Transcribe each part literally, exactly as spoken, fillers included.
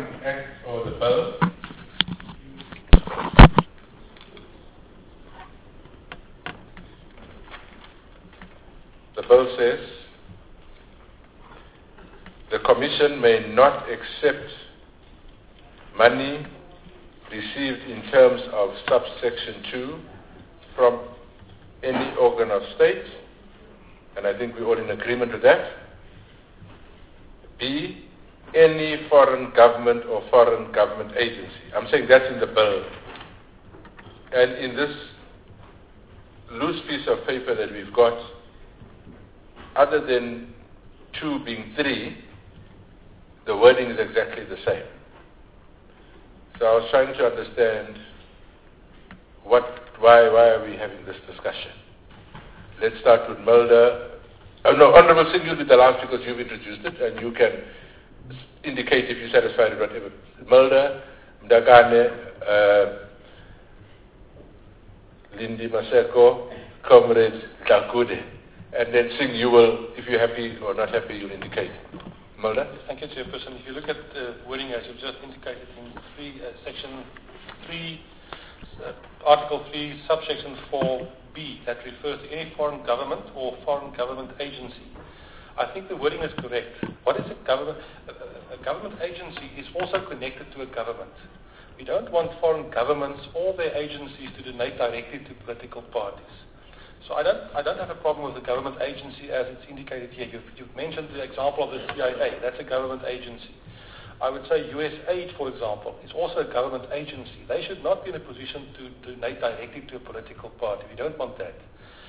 Act or the bill. The bill says the Commission may not accept money received in terms of subsection two from any organ of state, and I think we're all in agreement with that. B, any foreign government or foreign government agency. I'm saying that's in the bill. And in this loose piece of paper that we've got, other than two being three, the wording is exactly the same. So I was trying to understand what, why, why are we having this discussion? Let's start with Mulder. Oh no, Honorable Singh, you'll be the last because you've introduced it, and you can indicate if you're satisfied with whatever. Mulder, Mdakane, uh, Lindy Maseko, Comrade Dlakude. And then Singh, you will, if you're happy or not happy, you'll indicate. Mulder? Thank you, Chairperson. If you look at the wording as you've just indicated in three, uh, section three, uh, Article three, subsection four B, that refers to any foreign government or foreign government agency. I think the wording is correct. What is a government? A, a government agency is also connected to a government. We don't want foreign governments or their agencies to donate directly to political parties. So I don't, I don't have a problem with the government agency as it's indicated here. You've, you've mentioned the example of the C I A. That's a government agency. I would say U S aid, for example, is also a government agency. They should not be in a position to donate directly to a political party. We don't want that.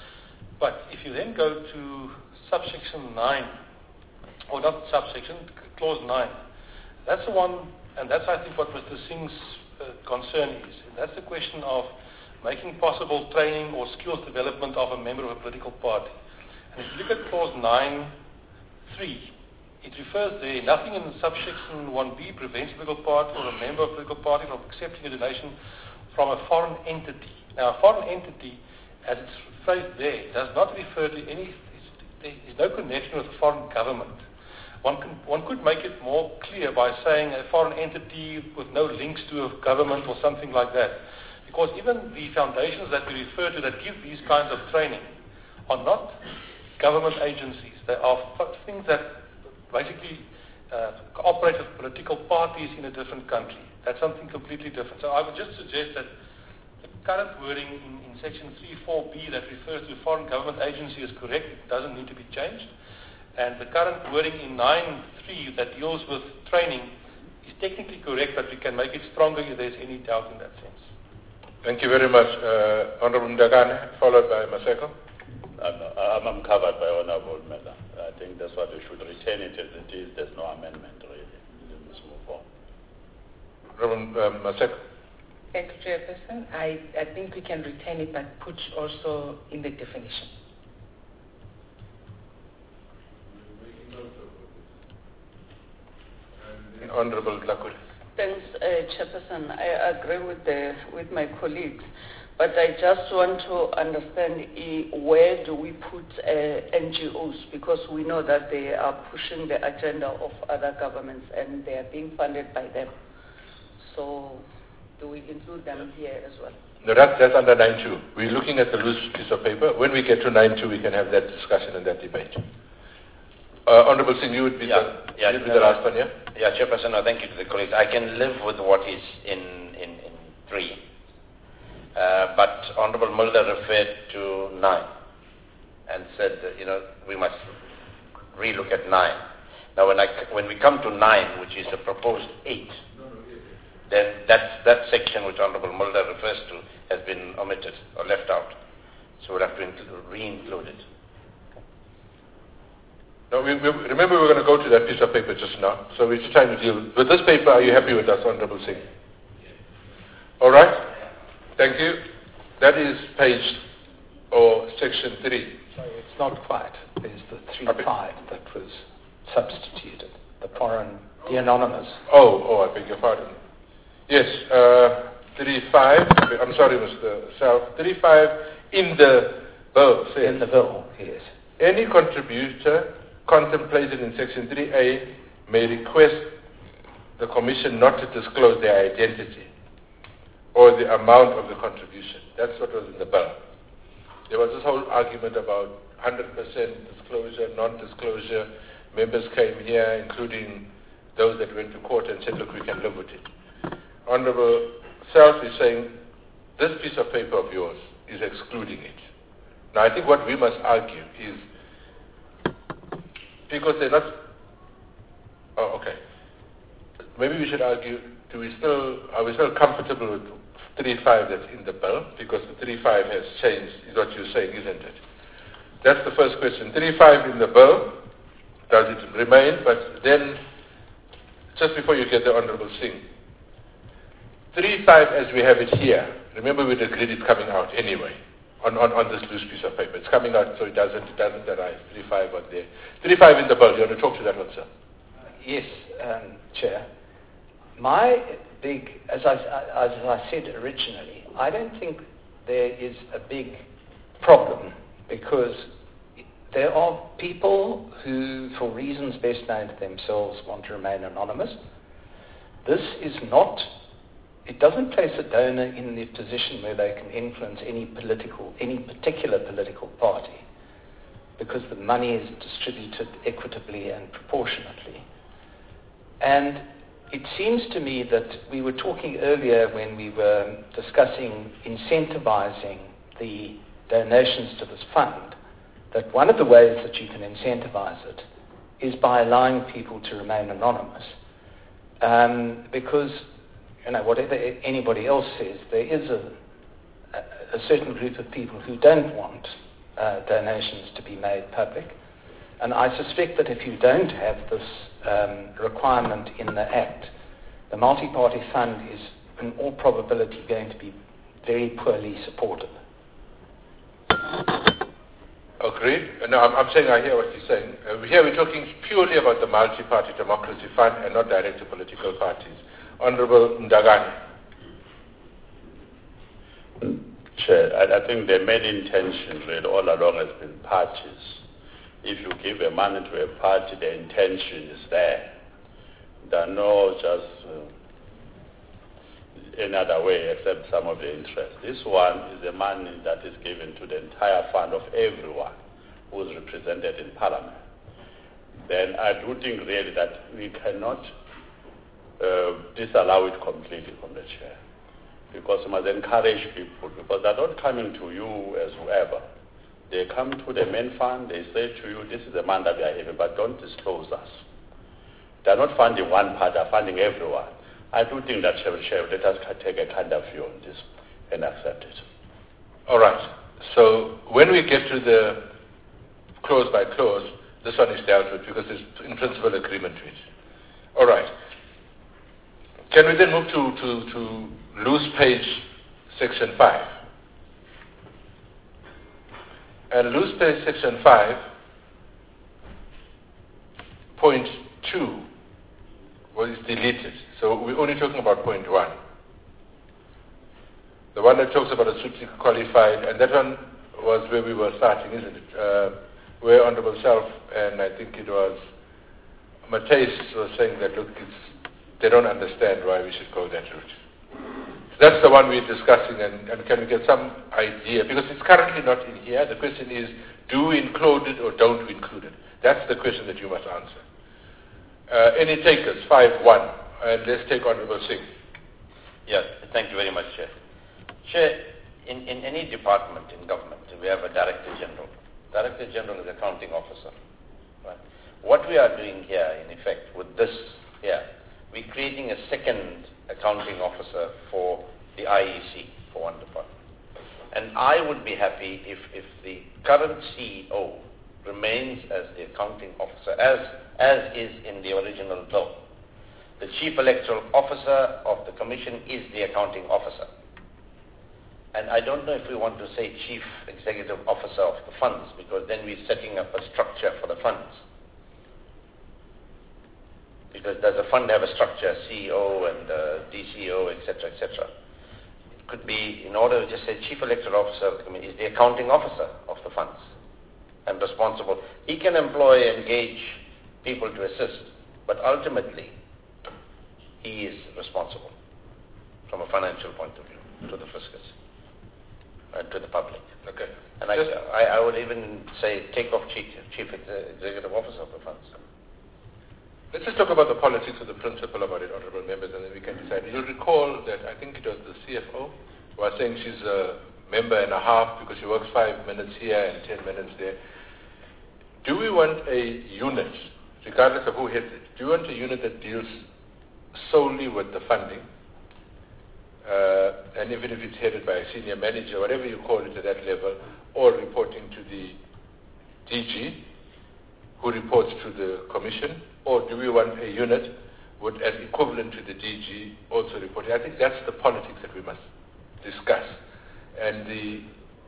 But if you then go to subsection nine, or not subsection, clause nine, that's the one, and that's, I think, what Mister Singh's uh, concern is. And that's the question of making possible training or skills development of a member of a political party. And if you look at clause nine three, it refers there, nothing in subsection one B prevents a political party or a member of a political party from accepting a donation from a foreign entity. Now, a foreign entity, as it's phrased there, does not refer to any, there is no connection with a foreign government. One, can, one could make it more clear by saying a foreign entity with no links to a government or something like that. Because even the foundations that we refer to that give these kinds of training are not government agencies. They are things that basically uh, operate with political parties in a different country. That's something completely different. So I would just suggest that the current wording in, in section three four B that refers to foreign government agency is correct. It doesn't need to be changed. And the current wording in nine three that deals with training is technically correct, but we can make it stronger if there's any doubt in that sense. Thank you very much, uh, Honorable Mdakane, followed by Maseko. I'm, I'm covered by Honorable Mela. I think that's what we should retain it as it is. There's no amendment really. Let's move on. Honorable um, Maseko. Thank you, Chairperson. I, I think we can retain it, but put also in the definition. Honorable Dlakude. Thanks, uh, Chairperson. I agree with the with my colleagues, but I just want to understand uh, where do we put uh, N G Os, because we know that they are pushing the agenda of other governments and they are being funded by them. So do we include them here as well? No, that, that's under nine two. We're looking at the loose piece of paper. When we get to nine two, we can have that discussion and that debate. Uh, Honorable Singh, you would be, yeah, the, yeah, you'd be the last one, yeah? Yeah, Chairperson, no, thank you to the colleagues. I can live with what is in, in, in three. Uh, but Honorable Mulder referred to nine and said, that, you know, we must relook at nine. Now, when, I, when we come to nine, which is the proposed eight, then that's, that section which Honorable Mulder refers to has been omitted or left out. So we'll have to include, re-include it. No, we, we, remember we're going to go to that piece of paper just now. So we're just trying to deal with this paper. Are you happy with us, Honorable Singh? All right. Thank you. That is page or section three. Sorry, it's not quite. There's the three five that was substituted. The foreign, the anonymous. Oh, oh, I beg your pardon. Yes, uh, three five. I'm sorry, Mister South. three five in the bill says. In the bill, yes. Any contributor contemplated in section three A may request the Commission not to disclose their identity or the amount of the contribution. That's what was in the bill. There was this whole argument about one hundred percent disclosure, non-disclosure. Members came here, including those that went to court and said, look, we can live with it. Honorable Self is saying, this piece of paper of yours is excluding it. Now, I think what we must argue is, because they're not, oh, okay. Maybe we should argue, do we still, are we still comfortable with three five that's in the bill? Because the three five has changed, is what you're saying, isn't it? That's the first question. three five in the bill, does it remain? But then, just before you get the Honorable Singh, three five as we have it here, remember we agreed it's coming out anyway on, on, on this loose piece of paper. It's coming out so it doesn't, it doesn't arrive. three five on there. three five in the bill. You want to talk to that one, sir? Yes, um, Chair. My big, as I, as I said originally, I don't think there is a big problem because there are people who, for reasons best known to themselves, want to remain anonymous. This is not, it doesn't place a donor in the position where they can influence any political, any particular political party because the money is distributed equitably and proportionately. And it seems to me that we were talking earlier when we were discussing incentivizing the donations to this fund, that one of the ways that you can incentivize it is by allowing people to remain anonymous. Um, because, you know, whatever anybody else says, there is a, a certain group of people who don't want uh, donations to be made public. And I suspect that if you don't have this um, requirement in the Act, the multi-party fund is in all probability going to be very poorly supported. Agreed. No, I'm, I'm saying I hear what you're saying. Uh, here we're talking purely about the multi-party democracy fund and not direct to political parties. Honorable Ndagani. Chair, I, I think the main intention really all along has been parties. If you give a money to a party, the intention is there. There are no just uh, any other way except some of the interest. This one is the money that is given to the entire fund of everyone who is represented in Parliament. Then I do think really that we cannot uh, disallow it completely from the chair, because we must encourage people, because they're not coming to you as whoever. They come to the main fund, they say to you, this is the money that we are having, but don't disclose us. They're not funding one part, they're funding everyone. I do think that Chair, Chair, let us take a kind of view on this and accept it. All right. So when we get to the clause by clause, this one is dealt with because there's in principle agreement to it. All right. Can we then move to, to, to loose page section five? And loose page section five, point two, was deleted. So we're only talking about point one. The one that talks about a suitably qualified, and that one was where we were starting, isn't it? Uh, where Honorable Self, and I think it was Matthys was saying that, look, it's, they don't understand why we should go that route. That's the one we're discussing, and, and can we get some idea? Because it's currently not in here. The question is, do we include it or don't we include it? That's the question that you must answer. Uh, any takers? five one. And let's take Honorable Singh. Yeah, thank you very much, Chair. Chair, in, in any department in government, we have a Director General. Director General is accounting officer. Right? What we are doing here, in effect, with this here, we're creating a second accounting officer for the I E C, for one department. And I would be happy if, if the current C E O remains as the accounting officer, as, as is in the original bill. The Chief Electoral Officer of the Commission is the accounting officer. And I don't know if we want to say Chief Executive Officer of the funds, because then we're setting up a structure for the funds. Because does a fund have a structure, C E O and uh, D C O, et cetera, et cetera? It could be, in order to just say Chief Electoral Officer of the Commission is the accounting officer of the funds and responsible. He can employ, engage people to assist, but ultimately, he is responsible from a financial point of view to the fiscus and to the public. Okay. And I, I, I would even say take off chief, chief executive officer of the funds. Let's just talk about the politics of the principle about it, honourable members, and then we can decide. You'll recall that I think it was the C F O who was saying she's a member and a half because she works five minutes here and ten minutes there. Do we want a unit, regardless of who heads it, do we want a unit that deals solely with the funding, uh, and even if it's headed by a senior manager, whatever you call it at that level, or reporting to the D G, who reports to the Commission, or do we want a unit with an equivalent to the D G also reporting? I think that's the politics that we must discuss, and the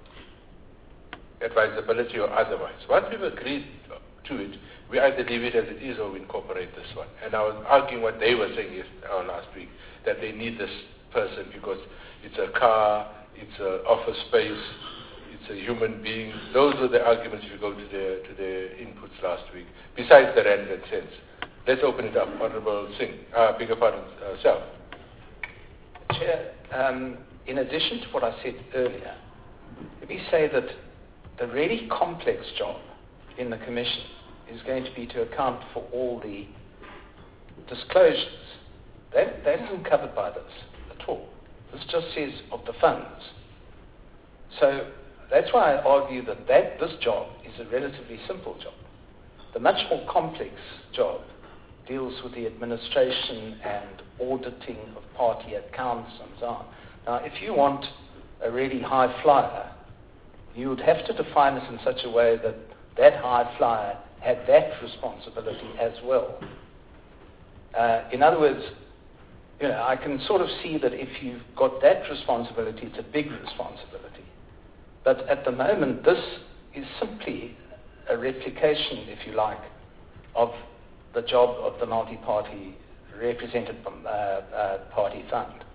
advisability or otherwise. Once we've agreed to it, we either leave it as it is or we incorporate this one. And I was arguing what they were saying yes, uh, last week, that they need this person because it's a car, it's an office space, it's a human being. Those were the arguments if you go to their, to their inputs last week, besides the rand and cents. Let's open it up. Honourable Singh, uh, bigger pardon, uh, Sal. Chair, um, in addition to what I said earlier, let me say that the really complex job in the Commission is going to be to account for all the disclosures. That, that isn't covered by this at all. This just says of the funds. So that's why I argue that, that this job is a relatively simple job. The much more complex job deals with the administration and auditing of party accounts and so on. Now, if you want a really high flyer, you would have to define this in such a way that that high flyer had that responsibility as well. Uh, in other words, you know, I can sort of see that if you've got that responsibility, it's a big responsibility. But at the moment, this is simply a replication, if you like, of the job of the multi-party represented uh, uh, party fund.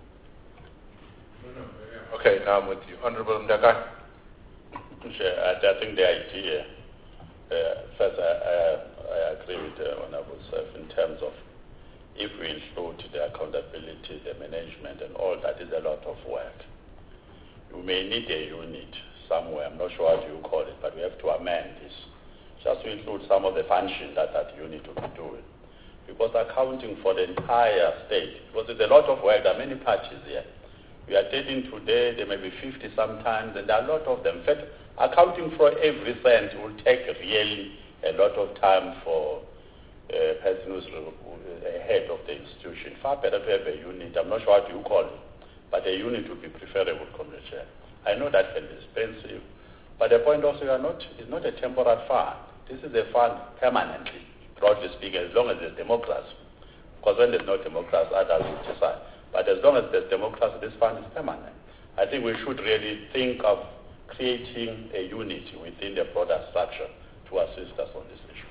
Okay, now I'm with you. Honourable Mdaka. Sure, I, I think the idea, uh, first I, I, I agree with uh, Honourable Seth in terms of if we include the accountability, the management and all that is a lot of work. You may need a unit somewhere, I'm not sure what you call it, but we have to amend this just to include some of the functions that that unit will be doing. Because accounting for the entire state, because there's a lot of work, there are many parties here. We are dating today, there may be fifty sometimes, and there are a lot of them. In fact, accounting for every cent will take really a lot of time for a person who's the head of the institution. Far better to have a unit, I'm not sure what you call it, but a unit would be preferable, Commissioner Chair. I know that can be expensive, but the point also, you are not, it's not a temporary fund. This is a fund permanently, broadly speaking, as long as there's democracy. Because when there's no democracy, others will decide. But as long as there's democracy, this fund is permanent. I think we should really think of creating a unit within the broader structure to assist us on this issue.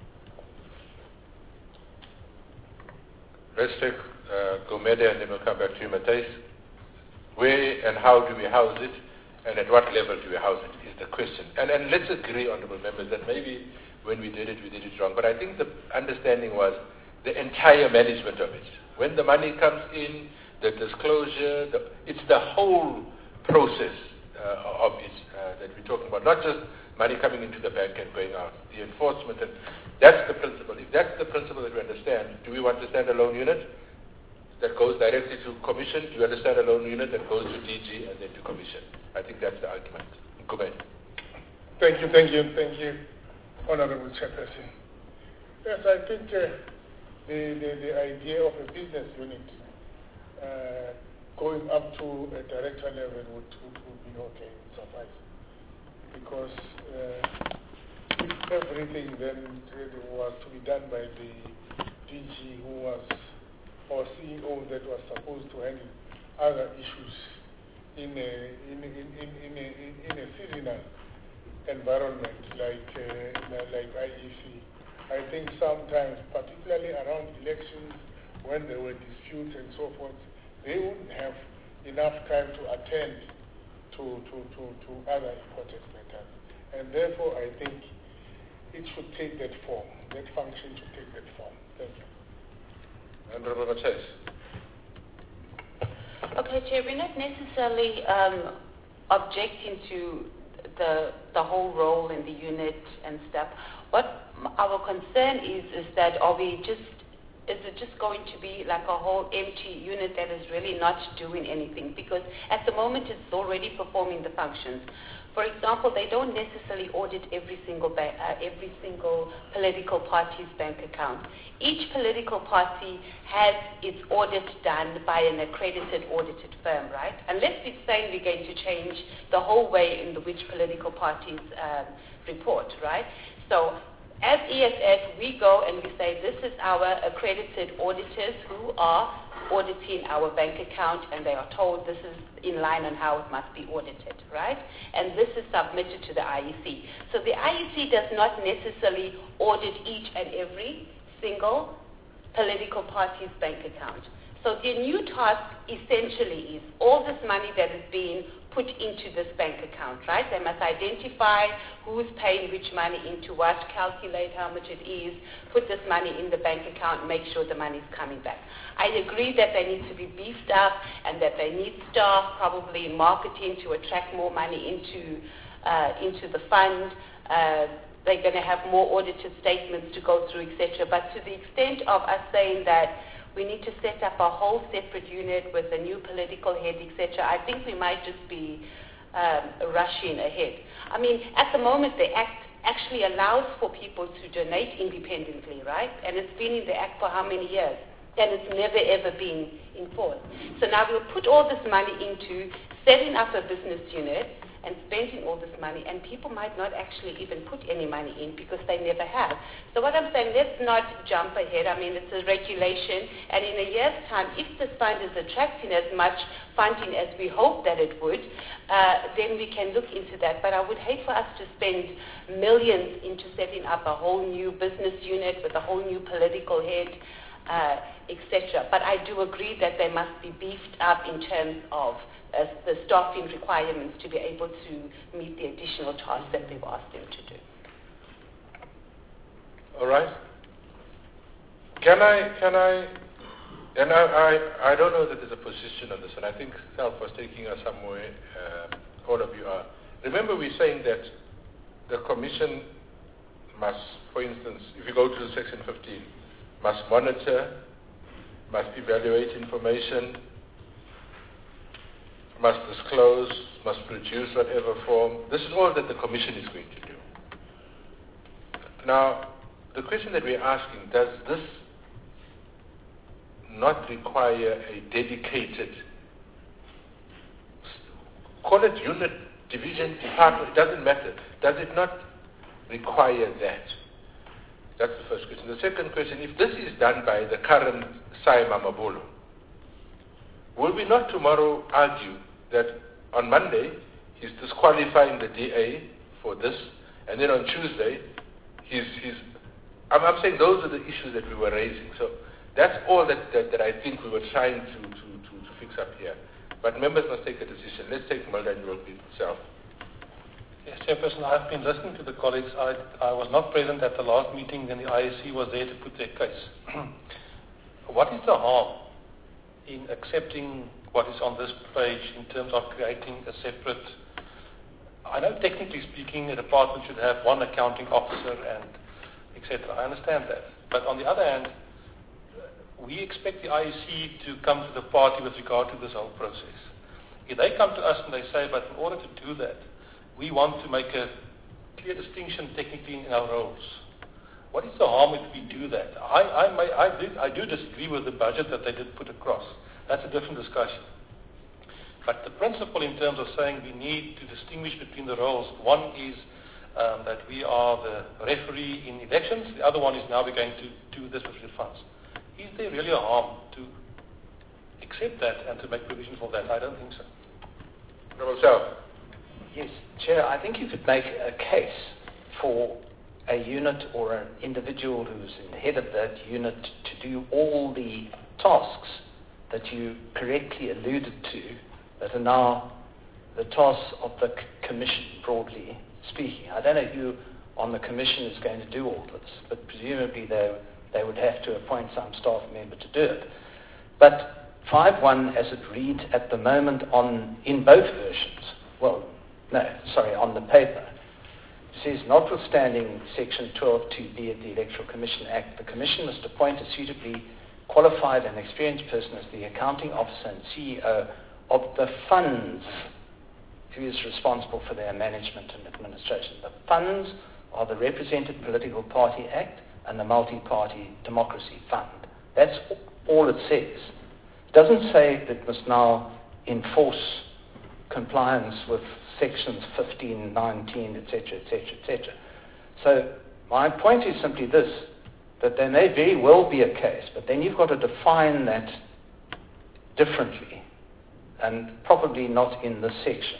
Let's take uh, Gumede and then we'll come back to you, Matthijs. Where and how do we house it, and at what level do we house it is the question. And, and let's agree, honourable members, that maybe when we did it, we did it wrong. But I think the understanding was the entire management of it. When the money comes in, the disclosure, the, it's the whole process uh, of it uh, that we're talking about, not just money coming into the bank and going out, the enforcement, and that's the principle. If that's the principle that we understand, do we want a standalone unit that goes directly to Commission? Do you understand a standalone unit that goes to D G and then to Commission? I think that's the argument. Go ahead. Thank you, thank you, thank you, Honourable Chairperson. Yes, I think uh, the, the, the idea of a business unit uh, going up to a director level would, would, would be okay, suffice. Because uh, if everything then was to be done by the D G who was, or C E O that was supposed to handle other issues in a, in, in, in, in, a, in a seasonal environment like, uh, like I E C, I think sometimes, particularly around elections, when there were disputes and so forth, they wouldn't have enough time to attend to, to, to, to other important matters. And therefore, I think it should take that form. That function should take that form. Thank you. Honourable Matthijs. Co-Chair, we're not necessarily um, objecting to the the whole role in the unit and stuff. What our concern is is that are we just is it just going to be like a whole empty unit that is really not doing anything? Because at the moment it's already performing the functions. For example, they don't necessarily audit every single bank, uh, every single political party's bank account. Each political party has its audit done by an accredited audited firm, right? Unless we're saying we're going to change the whole way in which political parties um, report, right? So as E S F, we go and we say this is our accredited auditors who are auditing our bank account, and they are told this is in line on how it must be audited, right? And this is submitted to the I E C. So the I E C does not necessarily audit each and every single political party's bank account. So the new task essentially is all this money that is being put into this bank account, right? They must identify who's paying which money into what, calculate how much it is, put this money in the bank account, make sure the money is coming back. I agree that they need to be beefed up and that they need staff probably in marketing to attract more money into, uh, into the fund. Uh, they're going to have more audited statements to go through, et cetera. But to the extent of us saying that we need to set up a whole separate unit with a new political head, et cetera, I think we might just be um, rushing ahead. I mean, at the moment, the Act actually allows for people to donate independently, right? And it's been in the Act for how many years? And it's never, ever been enforced. So now we'll put all this money into setting up a business unit and spending all this money, and people might not actually even put any money in because they never have. So what I'm saying, let's not jump ahead. I mean, it's a regulation, and in a year's time, if this fund is attracting as much funding as we hope that it would, uh, then we can look into that. But I would hate for us to spend millions into setting up a whole new business unit with a whole new political head, uh, et cetera. But I do agree that they must be beefed up in terms of Uh, the staffing requirements to be able to meet the additional tasks that we've asked them to do. All right. Can I, can I, and I, I, I don't know that there's a position on this, and I think Self was taking us somewhere, uh, all of you are. Remember we're saying that the Commission must, for instance, if you go to Section fifteen, must monitor, must evaluate information, must disclose, must produce whatever form. This is all that the Commission is going to do. Now, the question that we're asking, does this not require a dedicated, call it unit, division, department, it doesn't matter. Does it not require that? That's the first question. The second question, if this is done by the current Sai Mamabolo, will we not tomorrow argue that on Monday he's disqualifying the D A for this, and then on Tuesday he's, he's I'm, I'm saying those are the issues that we were raising. So that's all that, that, that I think we were trying to, to, to, to fix up here. But members must take a decision. Let's take Mulder and York itself. Yes, Chairperson, I've been listening to the colleagues. I, I was not present at the last meeting when the I S C was there to put their case. What is the harm in accepting what is on this page in terms of creating a separate, I know technically speaking a department should have one accounting officer and et cetera. I understand that. But on the other hand, we expect the I E C to come to the party with regard to this whole process. If they come to us and they say, but in order to do that, we want to make a clear distinction technically in our roles. What is the harm if we do that? I, I, may, I, do, I do disagree with the budget that they did put across. That's a different discussion. But the principle in terms of saying we need to distinguish between the roles, one is um, that we are the referee in elections, the other one is now we're going to do this with the funds. Is there really a harm to accept that and to make provision for that? I don't think so. Yourself. Yes, Chair, I think you could make a case for a unit or an individual who's in the head of that unit to do all the tasks that you correctly alluded to that are now the tasks of the c- Commission, broadly speaking. I don't know who on the Commission is going to do all this, but presumably they, they would have to appoint some staff member to do it. But five one as it reads at the moment on in both versions, well, no, sorry, on the paper, says, notwithstanding Section twelve two B of the Electoral Commission Act, the Commission must appoint a suitably qualified and experienced person as the accounting officer and C E O of the funds who is responsible for their management and administration. The funds are the Represented Political Party Act and the Multi-Party Democracy Fund. That's all it says. It doesn't say that it must now enforce compliance with sections fifteen, nineteen, et cetera, et cetera, et cetera. So my point is simply this, that there may very well be a case, but then you've got to define that differently, and probably not in this section.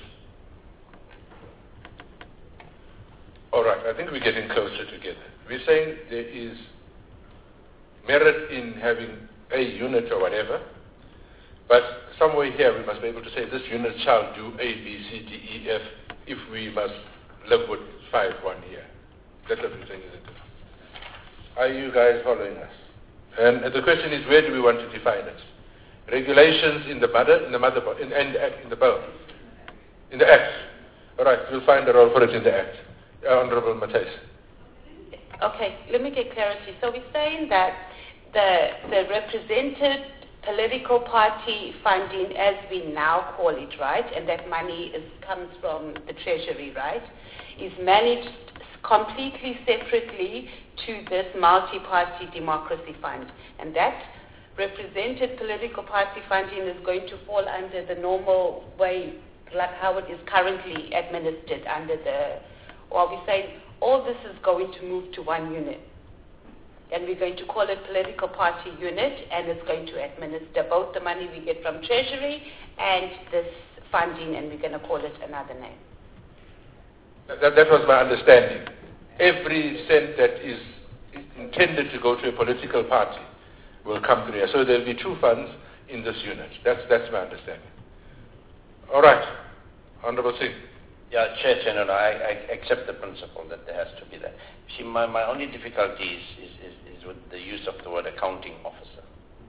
All right, I think we're getting closer together. We're saying there is merit in having a unit or whatever, but somewhere here we must be able to say this unit shall do A, B, C, D, E, F if we must live with five one here. That's what we're saying, isn't it? Are you guys following us? And the question is, where do we want to define it? Regulations in the mother, in the mother, in, in, in the bill, in the Act. All right, we'll find a role for it in the Act. Uh, Honorable Matthys. Okay, let me get clarity. So we're saying that the the represented political party funding, as we now call it, right, and that money is comes from the Treasury, right, is managed completely separately to this multi-party democracy fund. And that represented political party funding is going to fall under the normal way, like how it is currently administered under the, or we say all this is going to move to one unit. And we're going to call it political party unit, and it's going to administer both the money we get from Treasury and this funding, and we're going to call it another name. That, that was my understanding. Every cent that is intended to go to a political party will come through here. So there will be two funds in this unit. That's, that's my understanding. All right. Honorable Singh. Yeah, Chair, Chair, no, no, I, I accept the principle that there has to be that. See, my, my only difficulty is, is, is, is with the use of the word accounting officer.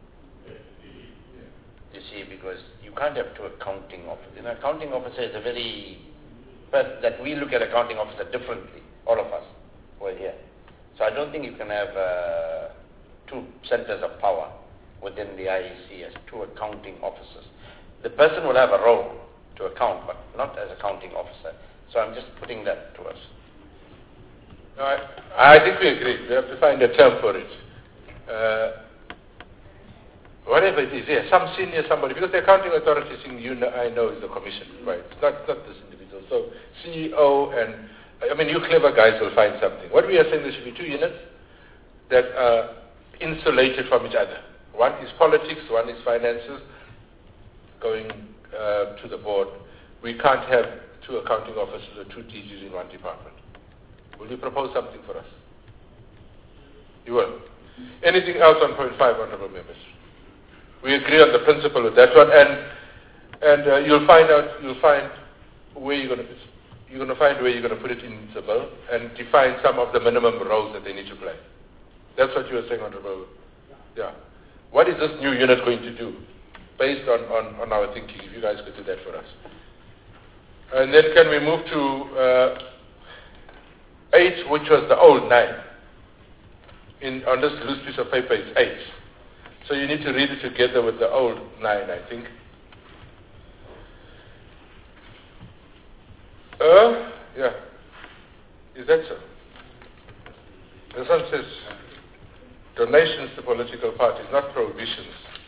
You see, because you can't have two accounting officers. You know, accounting officer is a very, but that we look at accounting officer differently, all of us who are here. So I don't think you can have uh, two centers of power within the I E C as two accounting officers. The person will have a role to account, but not as accounting officer. So I'm just putting that to us. No, I, I think we agree. We have to find a term for it. Uh, whatever it is, yeah, some senior somebody, because the accounting authority thing, you know, I know is the commission, right? It's not, not this individual. So C E O and, I mean, you clever guys will find something. What we are saying, there should be two units that are insulated from each other. One is politics, one is finances, going uh, to the board. We can't have two accounting officers or two T Gs in one department. Will you propose something for us? You will. Anything else on point five, honorable members? We agree on the principle of that one, and and uh, you'll find out. You'll find where you're going to you're going to find where you're going to put it in the bill and define some of the minimum roles that they need to play. That's what you were saying, honorable. Yeah. What is this new unit going to do, based on, on, on our thinking? If you guys could do that for us. And then can we move to uh, eight, which was the old nine. In, on this loose piece of paper, it's eight. So you need to read it together with the old nine, I think. Uh, yeah. Is that so? This one says donations to political parties, not prohibitions.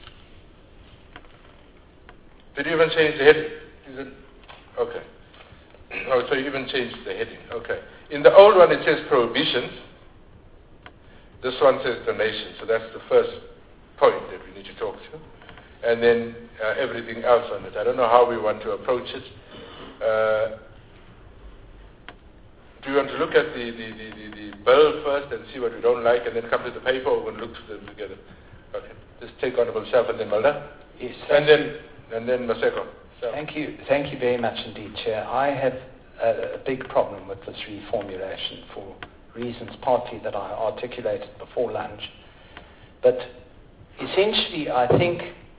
Did you even change the heading? Is it? Okay. Oh, so you even changed the heading. Okay. In the old one, it says prohibitions. This one says donations. So that's the first point that we need to talk to. And then uh, everything else on it. I don't know how we want to approach it. Uh, do you want to look at the, the, the, the, the bill first and see what we don't like and then come to the paper, or we'll look through them together? Okay. Just take Honorable Self and then Mulder. Yes. And then, and then Maseko. So. Thank you. Thank you very much indeed, Chair. I have a, a big problem with this reformulation for reasons partly that I articulated before lunch. But essentially, I think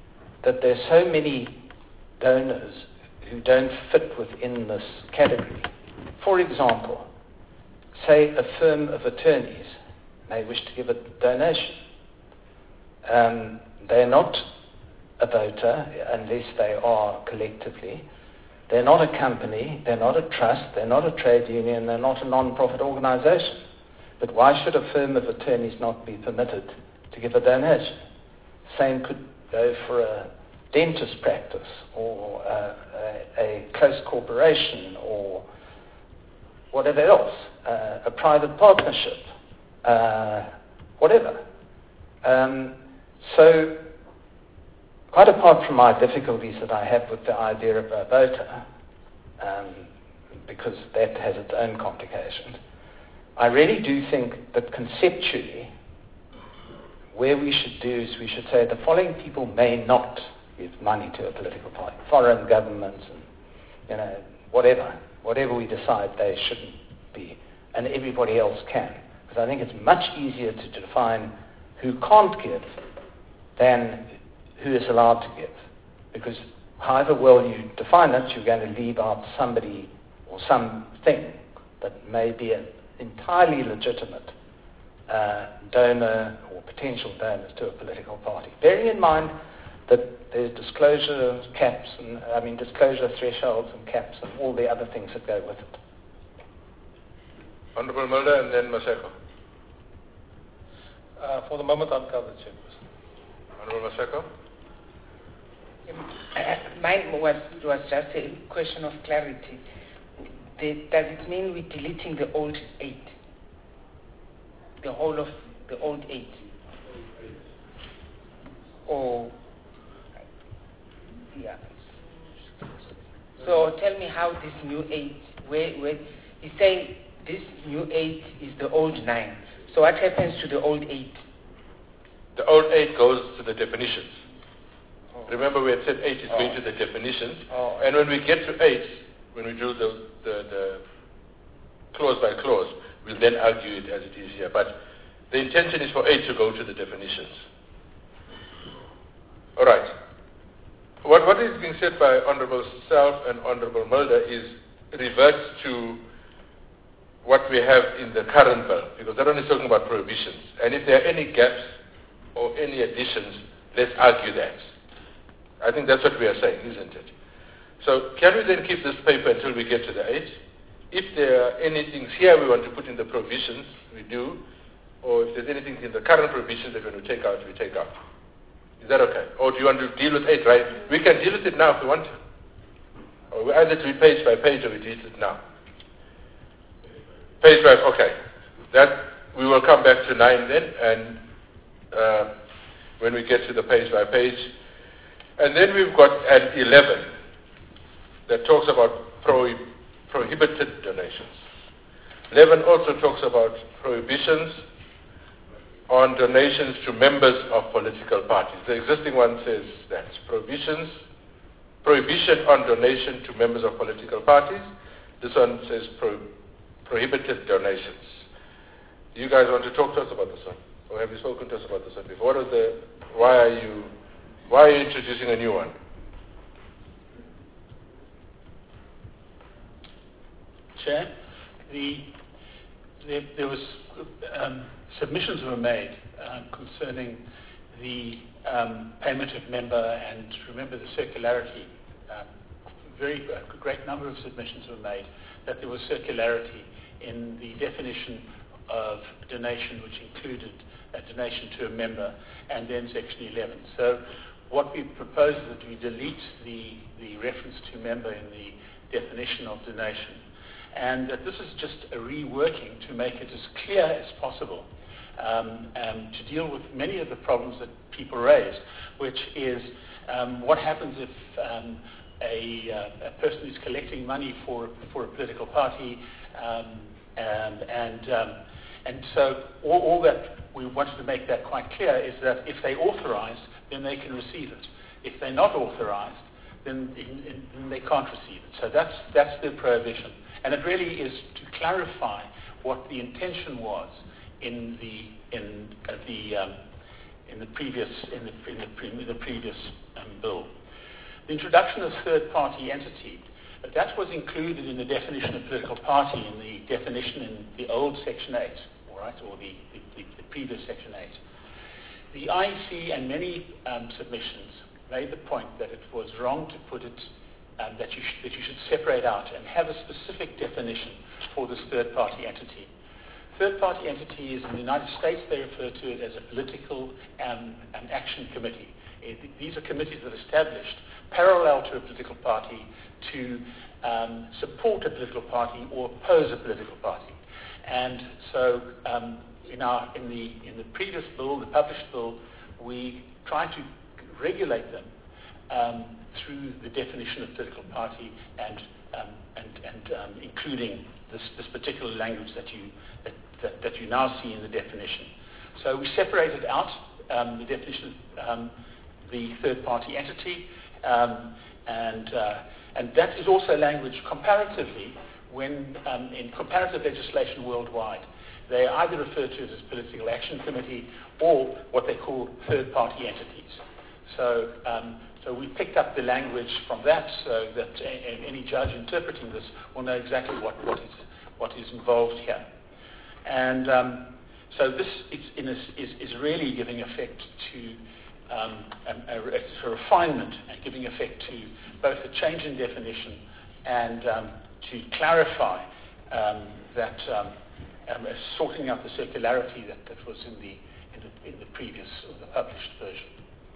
that there's so many donors who don't fit within this category. For example, say a firm of attorneys may wish to give a donation. Um, they're not a voter unless they are collectively. They're not a company, they're not a trust, they're not a trade union, they're not a non-profit organization. But why should a firm of attorneys not be permitted to give a donation? Same could go for a dentist practice or a, a, a close corporation or whatever else, uh, a private partnership, uh, whatever. Um, so, quite apart from my difficulties that I have with the idea of a voter, um, because that has its own complications, I really do think that conceptually, where we should do is we should say the following people may not give money to a political party, foreign governments and, you know, whatever, whatever we decide they shouldn't be, and everybody else can. Because I think it's much easier to define who can't give than who is allowed to give. Because however well you define it, you're going to leave out somebody or something that may be an entirely legitimate uh, donor or potential donors to a political party. Bearing in mind that there's disclosure caps and, I mean, disclosure thresholds and caps and all the other things that go with it. Honorable Mulder and then Maseko. Uh, for the moment, I'm covered, Chairperson. Honorable Maseko. Um, uh, mine was, was just a question of clarity. The, does it mean we're deleting the old eight? The whole of the old eight? Or, yeah. So tell me how this new eight, where, where, he's saying this new eight is the old nine. So what happens to the old eight? The old eight goes to the definitions. Oh. Remember we had said eight is Oh. going to the definitions. Oh. And when we get to eight, when we do the, the, the clause by clause, we'll then argue it as it is here. But the intention is for eight to go to the definitions. All right. What, what is being said by Honourable Self and Honourable Mulder is reverts to what we have in the current bill, because that one is talking about prohibitions. And if there are any gaps or any additions, let's argue that. I think that's what we are saying, isn't it? So can we then keep this paper until we get to the eight? If there are any things here we want to put in the provisions, we do. Or if there's anything in the current provisions that we want to take out, we take out. Is that okay? Or do you want to deal with eight, right? We can deal with it now if we want to. Or we either do it page by page or we deal with it now. Page by, okay. That, we will come back to nine then, and uh, when we get to the page by page. And then we've got an eleven that talks about prohib prohibited donations. eleven also talks about prohibitions on donations to members of political parties. The existing one says that prohibitions, prohibition on donation to members of political parties. This one says pro, prohibited donations. Do you guys want to talk to us about this one? Or have you spoken to us about this one before? What is the, why are you, why are you introducing a new one? Chair, the, the, there was um, submissions were made uh, concerning the um, payment of member, and remember the circularity. Um, very a great number of submissions were made that there was circularity in the definition of donation, which included a donation to a member, and then Section eleven. So what we propose is that we delete the, the reference to member in the definition of donation, and that this is just a reworking to make it as clear as possible um, um, to deal with many of the problems that people raised, which is um, what happens if um, a, uh, a person is collecting money for, for a political party, um, and, and, um, and so all, all that we wanted to make that quite clear is that if they authorized, then they can receive it. If they're not authorized, then, then they can't receive it. So that's, that's the prohibition. And it really is to clarify what the intention was in the in uh, the um, in the previous in the in the, pre, in the previous um, um, bill. The introduction of third-party entity, that was included in the definition of political party in the definition in the old Section eight, all right, or the, the, the previous Section eight. The I E C and many um, submissions made the point that it was wrong to put it, um, that, you sh- that you should separate out and have a specific definition for this third-party entity. Third-party entity is, in the United States, they refer to it as a political um, um, action committee. It, these are committees that are established parallel to a political party to um, support a political party or oppose a political party. And so um, in, our, in, the, in the previous bill, the published bill, we tried to regulate them um, through the definition of political party and, um, and, and um, including this, this particular language that you, that, that, that you now see in the definition. So we separated out um, the definition of um, the third-party entity, um, and, uh, and that is also language comparatively when um, in comparative legislation worldwide. They are either referred to as political action committee or what they call third-party entities. So, um, so we picked up the language from that so that a, a, any judge interpreting this will know exactly what, what, is, what is involved here. And um, so this is, in a, is, is really giving effect to um, a, a, a refinement and giving effect to both a change in definition and um, to clarify um, that um, um, sorting out the circularity that, that was in the, in the, in the previous or the published version.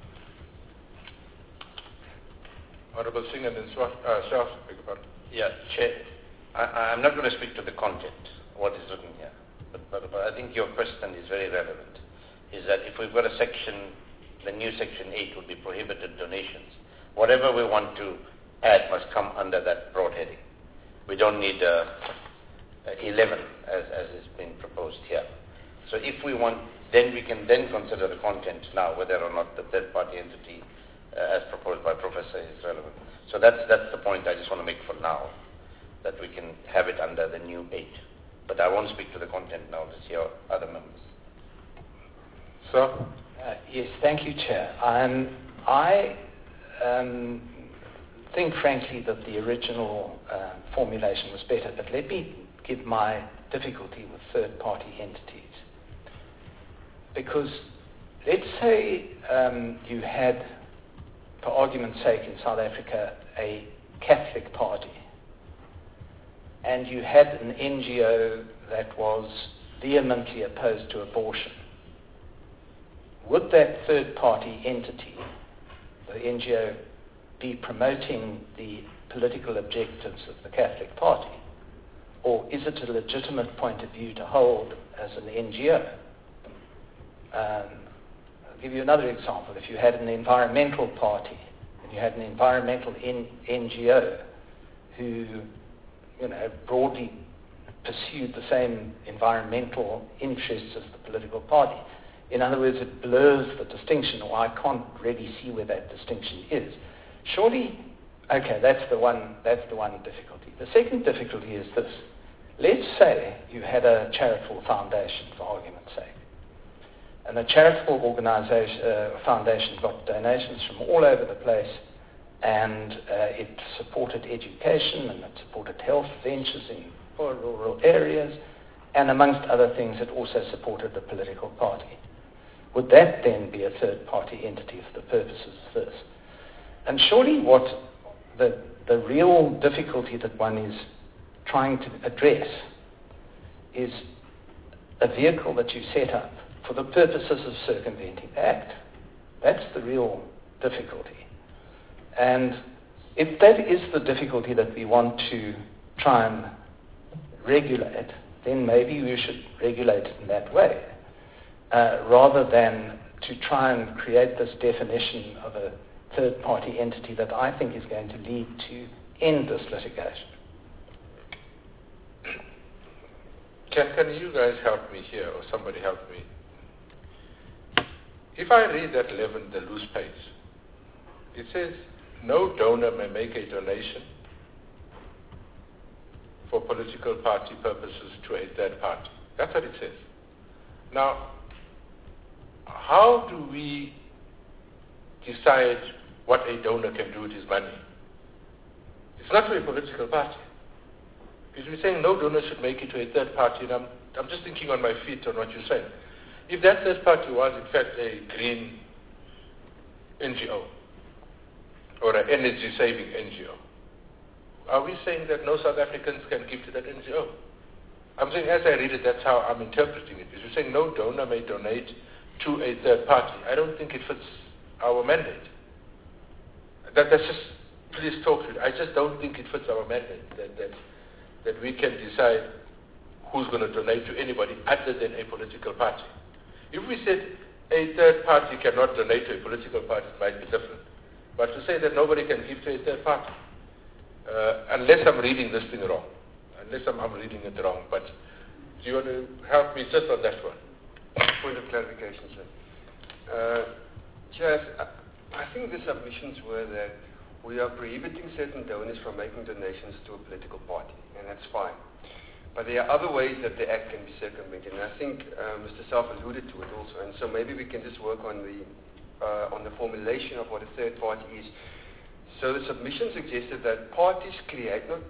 Honorable Singh and then Swat, uh, Shah, beg your pardon. Yeah, Chair, I, I'm not going to speak to the content, what is written here, but, but, but I think your question is very relevant, is that if we've got a section, the new Section eight would be prohibited donations. Whatever we want to add must come under that broad heading. We don't need uh, eleven as, as is being proposed here. So if we want, then we can then consider the content now, whether or not the third-party entity uh, as proposed by Professor is relevant. So that's, that's the point I just want to make for now, that we can have it under the new eight. But I won't speak to the content now, let's hear other members. Sir? Uh, yes, thank you, Chair. Um, I um, think, frankly, that the original uh, formulation was better, but let me give my difficulty with third-party entities. Because let's say um, you had, for argument's sake, in South Africa, a Catholic party, and you had an N G O that was vehemently opposed to abortion. Would that third-party entity, the N G O, be promoting the political objectives of the Catholic Party? Or is it a legitimate point of view to hold as an N G O? Um, I'll give you another example. If you had an environmental party and you had an environmental N- NGO who, you know, broadly pursued the same environmental interests as the political party, in other words, it blurs the distinction, or I can't really see where that distinction is. Surely, okay, that's the one, that's the one difficulty. The second difficulty is this. Let's say you had a charitable foundation, for argument's sake, and a charitable organization, uh, foundation got donations from all over the place, and uh, it supported education, and it supported health ventures in poor rural areas, and amongst other things, it also supported the political party. Would that then be a third-party entity for the purposes of this? And surely what the, the real difficulty that one is trying to address is a vehicle that you set up for the purposes of circumventing the Act. That's the real difficulty. And if that is the difficulty that we want to try and regulate, then maybe we should regulate it in that way. Uh, rather than to try and create this definition of a third-party entity that I think is going to lead to endless litigation. Can, can you guys help me here, or somebody help me? If I read that eleven, the loose page, it says, no donor may make a donation for political party purposes to a third party. That's what it says. Now, how do we decide what a donor can do with his money. It's not to a political party. Because we're saying no donor should make it to a third party, and I'm, I'm just thinking on my feet on what you're saying. If that third party was in fact a green N G O or an energy saving N G O, are we saying that no South Africans can give to that N G O? I'm saying as I read it, that's how I'm interpreting it. Because we're saying no donor may donate to a third party. I don't think it fits our mandate. That, that's just, please talk to it. I just don't think it fits our mandate that, that, that we can decide who's going to donate to anybody other than a political party. If we said a third party cannot donate to a political party, it might be different. But to say that nobody can give to a third party, uh, unless I'm reading this thing wrong, unless I'm, I'm reading it wrong, but do you want to help me just on that one? Point of clarification, sir. Uh, Chair, I think the submissions were that we are prohibiting certain donors from making donations to a political party, and that's fine. But there are other ways that the Act can be circumvented, and I think uh, Mister Self alluded to it also, and so maybe we can just work on the uh, on the formulation of what a third party is. So the submission suggested that parties create, not,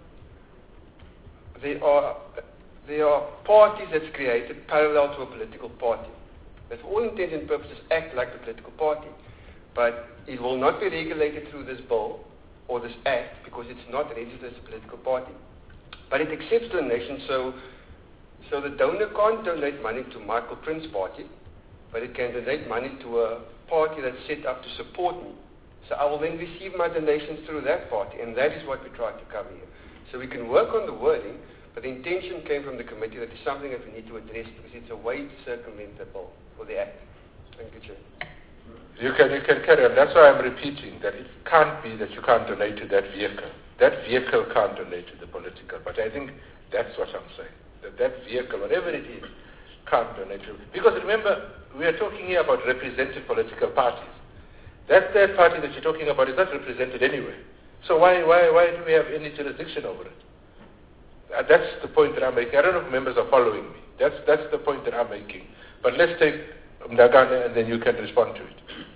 there are, there are parties that's created parallel to a political party, that for all intents and purposes act like a political party, but it will not be regulated through this bill or this Act because it's not registered as a political party. But it accepts donations, so, so the donor can't donate money to Michael Prince's party, but it can donate money to a party that's set up to support me. So I will then receive my donations through that party, and that is what we try to cover here. So we can work on the wording, but the intention came from the committee that it's something that we need to address because it's a way to circumvent the bill or the Act. Thank you, Chair. You can, you can carry on. That's why I'm repeating that it can't be that you can't donate to that vehicle. That vehicle can't donate to the political, but I think that's what I'm saying. That that vehicle, whatever it is, can't donate to. Because remember, we are talking here about represented political parties. That third party that you're talking about is not represented anywhere. So why, why, why do we have any jurisdiction over it? Uh, that's the point that I'm making. I don't know if members are following me. That's, that's the point that I'm making. But let's take Mnagana and then you can respond to it.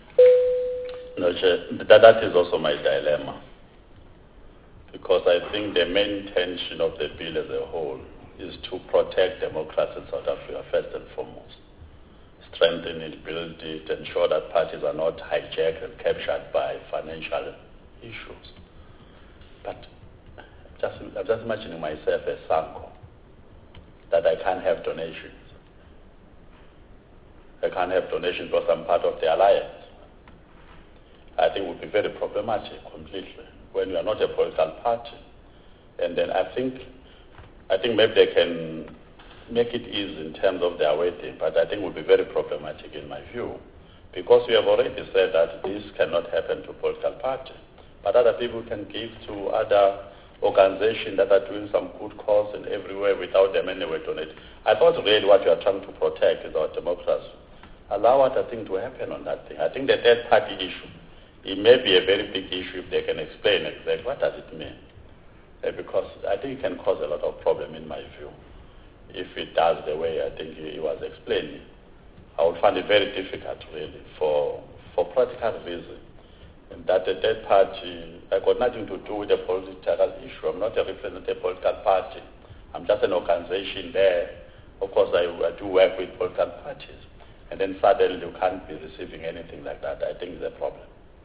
No, Chair, that, that is also my dilemma. Because I think the main intention of the bill as a whole is to protect democracy in South Africa first and foremost. Strengthen it, build it, ensure that parties are not hijacked and captured by financial issues. But just, I'm just imagining myself as Sanko, that I can't have donations. I can't have donations because I'm part of the alliance. I think it would be very problematic completely when you are not a political party. And then I think, I think maybe they can make it easy in terms of their weighting, but I think it would be very problematic in my view, because we have already said that this cannot happen to political party, but other people can give to other organizations that are doing some good cause and everywhere without them anywhere donate. I thought really what you are trying to protect is our democracy. Allow other thing to happen on that thing. I think the third party issue, it may be a very big issue if they can explain exactly what does it mean. Uh, because I think it can cause a lot of problem in my view. If it does the way I think he was explaining, I would find it very difficult really for for practical reasons. And that the third party, I got nothing to do with the political issue. I'm not a representative political party. I'm just an organization there. Of course, I, I do work with political parties. And then suddenly you can't be receiving anything like that. I think it's a problem.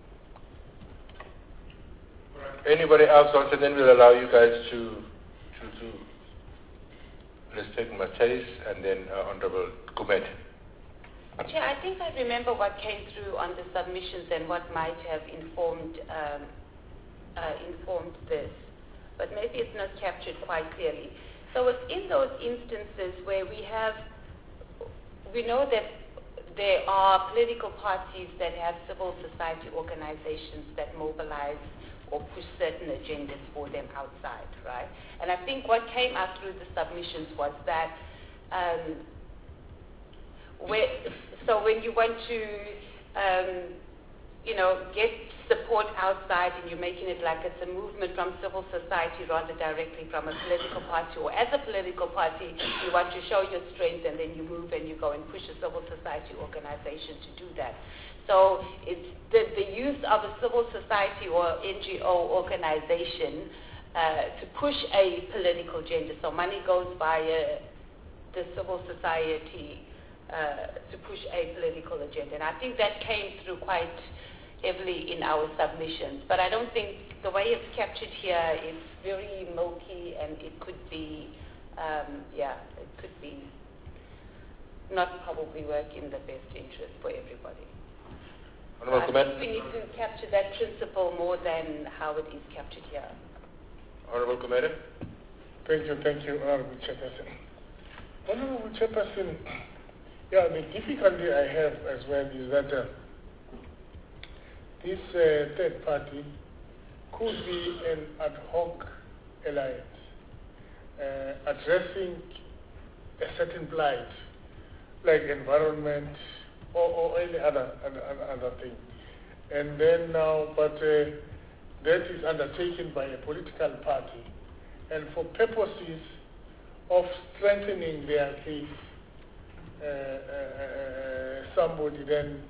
Anybody else wants, and then we'll allow you guys to, to, to let's take Matthijs and then uh, Honorable Gumede. Chair, I think I remember what came through on the submissions and what might have informed um, uh, informed this, but maybe it's not captured quite clearly. So it's in those instances where we have, we know that there are political parties that have civil society organizations that mobilize or push certain agendas for them outside, right? And I think what came out through the submissions was that, um, where, so when you want to, um, you know, get support outside and you're making it like it's a movement from civil society rather directly from a political party, or as a political party, you want to show your strength and then you move and you go and push a civil society organization to do that. So it's the, the use of a civil society or N G O organization uh, to push a political agenda. So money goes via the civil society uh, to push a political agenda. And I think that came through quite heavily in our submissions. But I don't think the way it's captured here is very milky, and it could be, um, yeah, it could be not probably work in the best interest for everybody. So I think we need to capture that principle more than how it is captured here. Honorable Commander. Thank you, thank you, Honorable Chairperson. Honorable Chairperson, yeah, the difficulty I have as well is that uh, this uh, third party could be an ad hoc alliance uh, addressing a certain plight, like environment or, or any other, other other thing. And then now, but uh, that is undertaken by a political party, and for purposes of strengthening their case, uh, uh, somebody then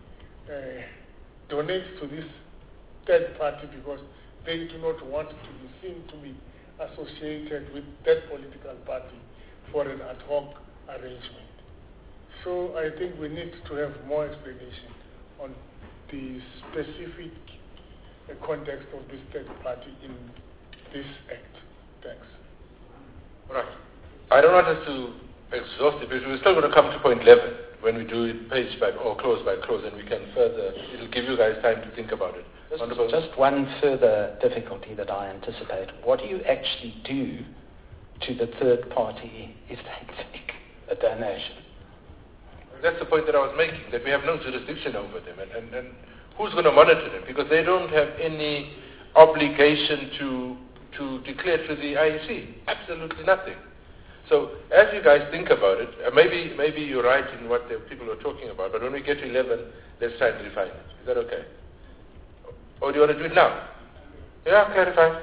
uh, donates to this third party because they do not want to be seen to be associated with that political party for an ad hoc arrangement. So I think we need to have more explanation on the specific uh, context of this third party in this act. Thanks. All right. I don't want us to exhaust it, because we're still going to come to point eleven when we do it page by or close by close, and we can further, it'll give you guys time to think about it. Just, just one further difficulty that I anticipate. What do you actually do to the third party if they take a donation? That's the point that I was making, that we have no jurisdiction over them, and, and, and who's going to monitor them? Because they don't have any obligation to to declare to the I E C. Absolutely nothing. So as you guys think about it, uh, maybe maybe you're right in what the people are talking about, but when we get to eleven, let's try and refine it. Is that okay? Or do you want to do it now? Yeah, clarify.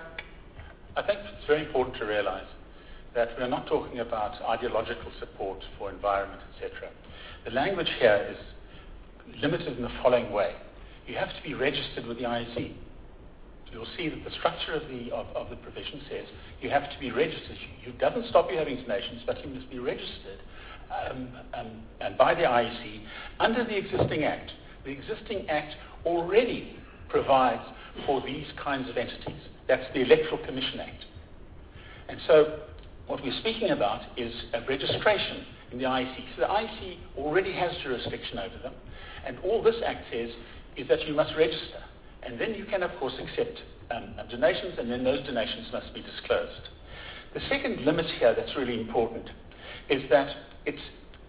I think it's very important to realize that we're not talking about ideological support for environment, et cetera. The language here is limited in the following way. You have to be registered with the I E C. You'll see that the structure of the, of, of the provision says you have to be registered. It doesn't stop you having donations, but you must be registered um, um, and by the I E C under the existing Act. The existing Act already provides for these kinds of entities. That's the Electoral Commission Act. And so what we're speaking about is a registration in the I E C. So the I E C already has jurisdiction over them, and all this Act says is that you must register. And then you can, of course, accept um, donations, and then those donations must be disclosed. The second limit here that's really important is that it's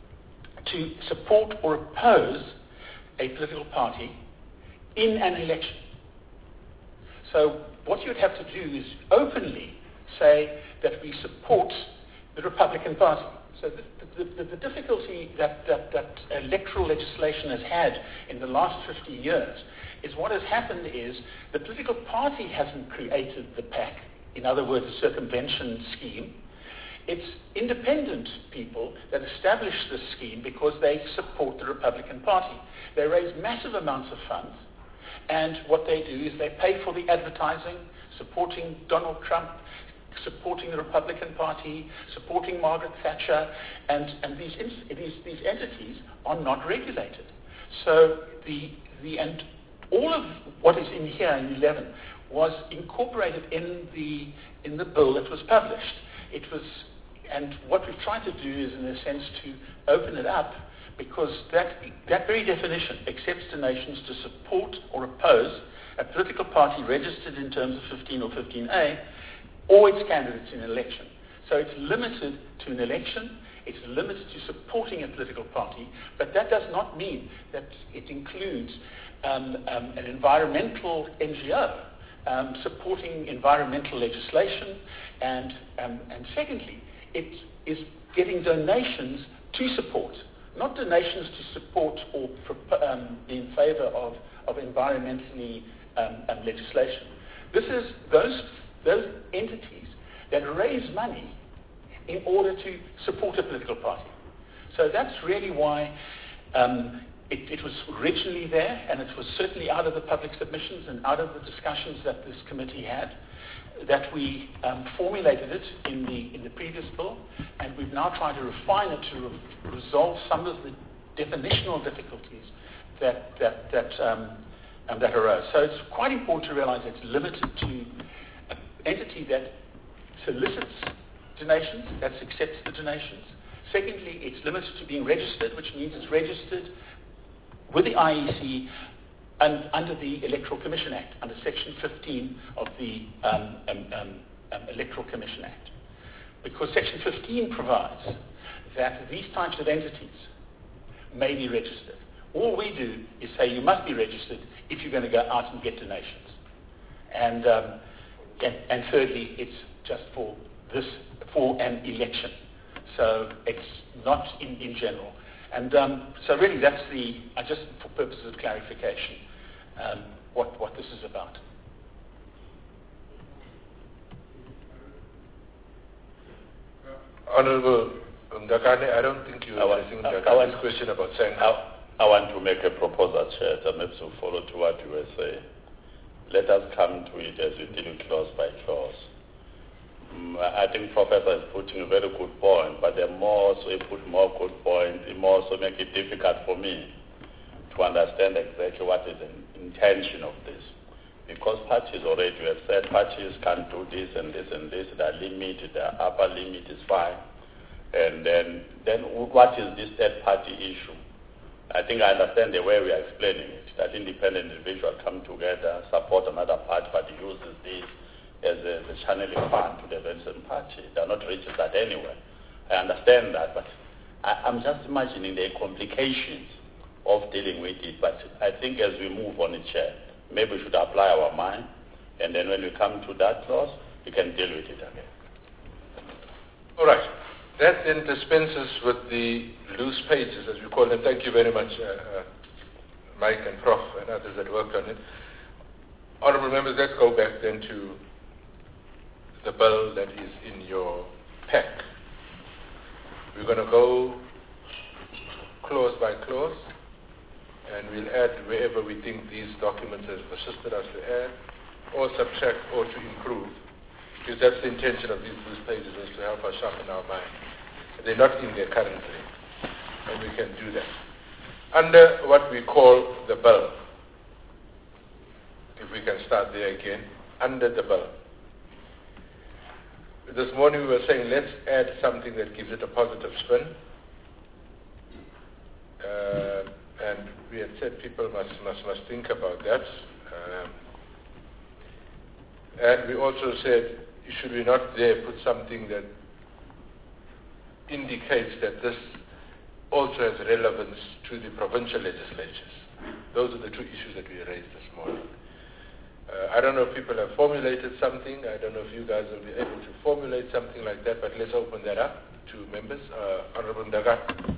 to support or oppose a political party in an election. So what you'd have to do is openly say that we support the Republican Party. So the, the, the, the difficulty that, that, that electoral legislation has had in the last fifty years is what has happened is the political party hasn't created the PAC, in other words, a circumvention scheme. It's independent people that establish this scheme because they support the Republican Party. They raise massive amounts of funds, and what they do is they pay for the advertising, supporting Donald Trump, supporting the Republican Party, supporting Margaret Thatcher, and, and these, these, these entities are not regulated. So the, the, and all of what is in here in eleven was incorporated in the, in the bill that was published. It was, and what we've tried to do is, in a sense, to open it up, because that, that very definition accepts donations to support or oppose a political party registered in terms of fifteen or fifteen A, or its candidates in an election. So it's limited to an election, it's limited to supporting a political party, but that does not mean that it includes um, um, an environmental N G O um, supporting environmental legislation, and, um, and secondly, it is getting donations to support, not donations to support or um, in favor of, of environmentally um, um, legislation. This is those those entities that raise money in order to support a political party. So that's really why um, it, it was originally there, and it was certainly out of the public submissions and out of the discussions that this committee had, that we um, formulated it in the in the previous bill, and we've now tried to refine it to re- resolve some of the definitional difficulties that that that um, um, that arose. So it's quite important to realise it's limited to an entity that solicits donations, that accepts the donations. Secondly, it's limited to being registered, which means it's registered with the I E C and under the Electoral Commission Act, under Section fifteen of the um, um, um, um, Electoral Commission Act. Because Section fifteen provides that these types of entities may be registered. All we do is say you must be registered if you're going to go out and get donations. And, um, and, and thirdly, it's just for this, for an election. So it's not in, in general. And um, so really that's the, uh, just for purposes of clarification, um, what, what this is about. Honorable Ndakane, I don't think you were addressing Ndakane's question about saying I, I want to make a proposal, Chair, that maybe to follow to what you were saying. Let us come to it as we deal clause by clause. Um, I think Professor is putting a very good point, but the more so he put more good points, the more so make it difficult for me to understand exactly what is the intention of this. Because parties already have said parties can do this and this and this, the limit, the upper limit is fine. And then, then what is this third party issue? I think I understand the way we are explaining it, that independent individuals come together, support another party, but uses this as a, the channeling fund to the Vincent party. They are not registered anyway. I understand that, but I, I'm just imagining the complications of dealing with it. But I think as we move on the chair, maybe we should apply our mind, and then when we come to that clause, we can deal with it again. All right. That then dispenses with the loose pages, as we call them. Thank you very much, uh, uh, Mike and Prof and others that worked on it. Honourable members, let's go back then to the bill that is in your pack. We're going to go clause by clause, and we'll add wherever we think these documents have assisted us to add, or subtract, or to improve, because that's the intention of these loose pages, is to help us sharpen our mind. They're not in there currently, and we can do that. Under what we call the bill, if we can start there again, under the bill. This morning we were saying let's add something that gives it a positive spin. Uh, and we had said people must, must, must think about that. Um, and we also said, should we not there put something that indicates that this also has relevance to the provincial legislatures? Those are the two issues that we raised this morning. Uh, I don't know if people have formulated something. I don't know if you guys will be able to formulate something like that, but let's open that up to members. Uh, Honorable Ndaga.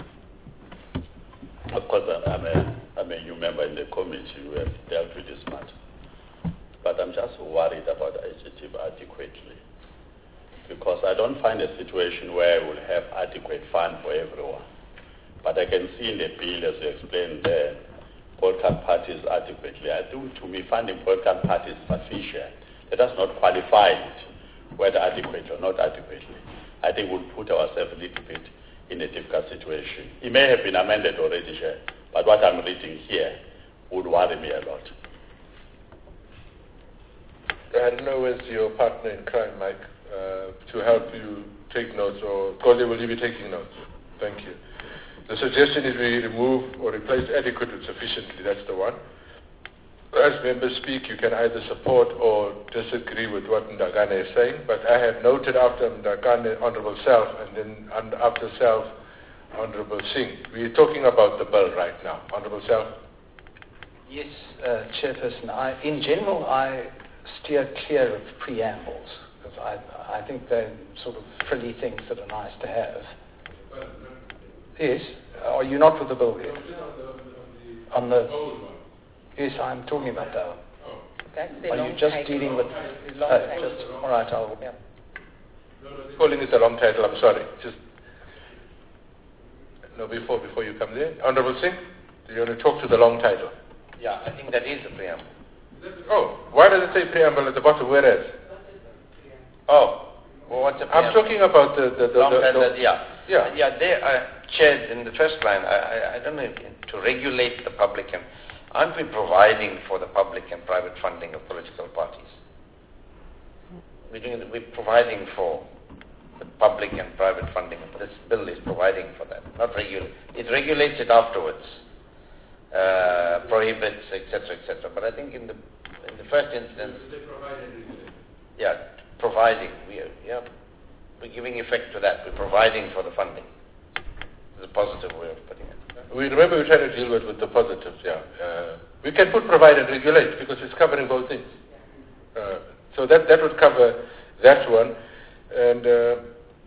Of course, I'm a, I'm a new member in the committee who have dealt with this matter. But I'm just worried about adjective adequately. Because I don't find a situation where we'll have adequate fund for everyone. But I can see in the bill, as you explained there, political parties adequately. I think to me, funding political parties sufficient. Let us not qualify it, whether adequate or not adequately. I think we'll put ourselves a little bit in a difficult situation. It may have been amended already, Chair, but what I'm reading here would worry me a lot. I don't know where's your partner in crime, Mike, uh, to help you take notes, or Coley, will you be taking notes? Thank you. The suggestion is we remove or replace adequate with sufficiently. That's the one. As members speak, you can either support or disagree with what Ndakane is saying, but I have noted after Ndakane, Honourable Self, and then after Self, Honourable Singh. We're talking about the bill right now. Honourable Self? Yes, uh, Chairperson. I, in general, I steer clear of preambles, because I, I think they're sort of frilly things that are nice to have. Yes. Are you not with the bill yet? On the... Yes, I'm talking about that one. That's the Are long you just title. dealing with... It's the long Uh, title. just, all right, I'll... Yeah. Calling it a long title, I'm sorry. Just... No, before, before you come there. Honourable Singh? Do you want to talk to the long title? Yeah, I think that is the preamble. Oh, why does it say preamble at the bottom? Whereas? Oh, well, what's the preamble? I'm talking about the... the, the, long the, title, the yeah. Yeah. Yeah, they are chaired in the first line. I, I, I don't know, if, to regulate the public and... Aren't we providing for the public and private funding of political parties? We're, doing, we're providing for the public and private funding. This bill is providing for that, not regulate. It regulates it afterwards, uh, prohibits, et cetera, et cetera. But I think in the in the first instance, they provide and regulate. Yeah, providing. We are, yeah, we're giving effect to that. We're providing for the funding. It's a positive way of putting it. We remember we tried to deal with, with the positives, yeah. Uh, we can put provide and regulate because it's covering both things. Uh, so that, that would cover that one. And uh,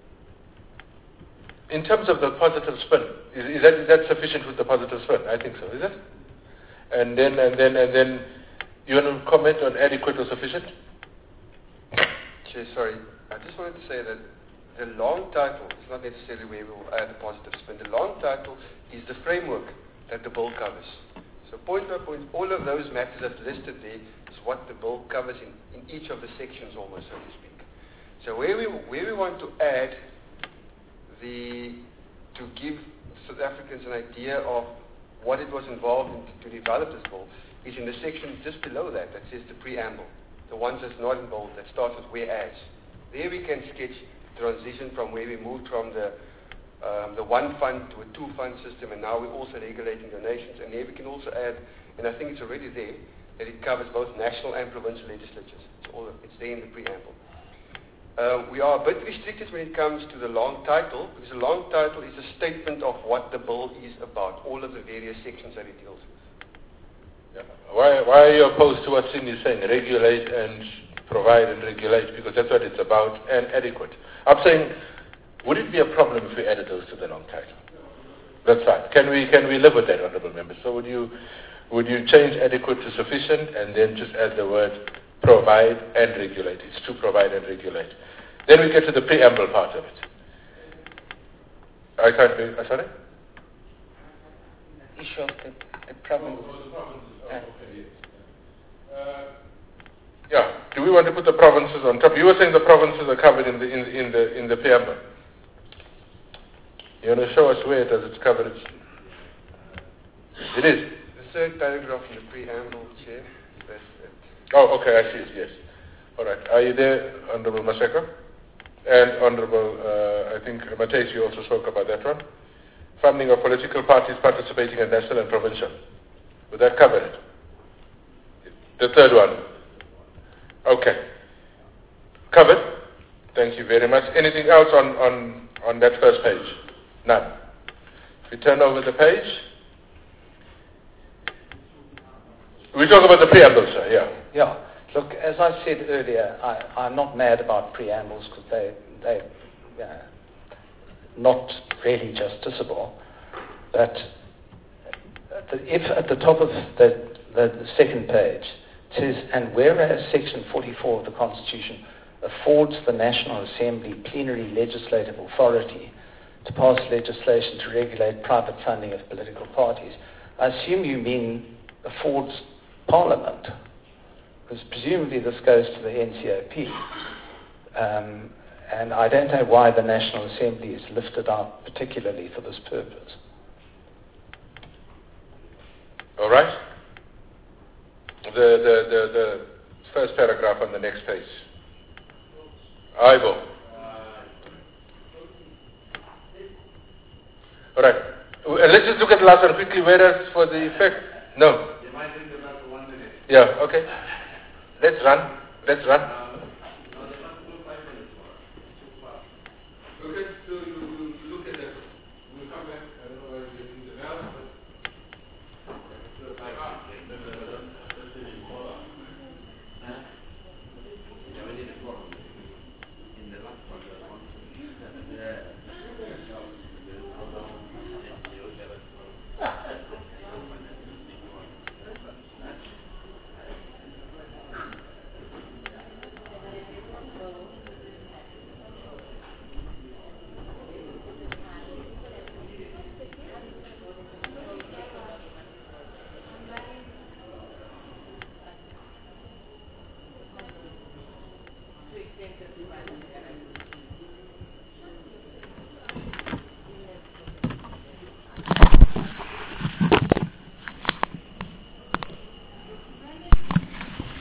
in terms of the positive spin, is, is, that, is that sufficient with the positive spin? I think so, is it? And then, and then, and then, you want to comment on adequate or sufficient? Chair, sorry. I just wanted to say that the long title is not necessarily where we will add a positive spin. The long title is the framework that the bill covers. So point by point, all of those matters that's listed there is what the bill covers in, in each of the sections almost, so to speak. So where we, where we want to add the, to give South Africans an idea of what it was involved in to, to develop this bill is in the section just below that, that says the preamble. The ones that's not in bold, that starts with whereas. There we can sketch transition from where we moved from the um, the one fund to a two fund system, and now we're also regulating donations. And there we can also add, and I think it's already there, that it covers both national and provincial legislatures. It's, all, it's there in the preamble. Uh, we are a bit restricted when it comes to the long title, because the long title is a statement of what the bill is about, all of the various sections that it deals with. Yeah. Why, why are you opposed to what Cindy is saying? Regulate and provide and regulate, because that's what it's about, and adequate. I'm saying, would it be a problem if we added those to the long title? That's fine. Can we can we live with that, honourable members? So would you would you change adequate to sufficient and then just add the word provide and regulate? It's to provide and regulate. Then we get to the preamble part of it. I can't be, uh, sorry? Issue of the, the province. Oh, the provinces. Oh, okay, yes. Uh, yeah. Do we want to put the provinces on top? You were saying the provinces are covered in the in, in the in the preamble. You want to show us where does it cover it? It is. The third paragraph in the preamble, Chair. That's it. Oh, okay, I see it, yes. All right. Are you there, Honourable Masheka? And Honourable, uh, I think, Mateus, you also spoke about that one. Funding of political parties participating in national and provincial. Would that cover it? The third one. Okay. Covered. Thank you very much. Anything else on, on, on that first page? None. If we turn over the page. We talk about the preamble, sir, yeah. Yeah. Look, as I said earlier, I, I'm not mad about preambles because they, they, uh, not really justiciable. But if at the top of the, the, the second page it says, and whereas Section forty-four of the Constitution affords the National Assembly plenary legislative authority to pass legislation to regulate private funding of political parties, I assume you mean affords Parliament, because presumably this goes to the N C O P. Um, and I don't know why the National Assembly is lifted out particularly for this purpose. All right. The, the, the, the first paragraph on the next page. Ivo. All right. Uh, let's just look at the last one quickly. Whereas for the effect, no. Yeah, okay. Let's run. Let's run. Okay, so you, you look at that. We'll come back. I don't know whether you need the bell, but... executive branch and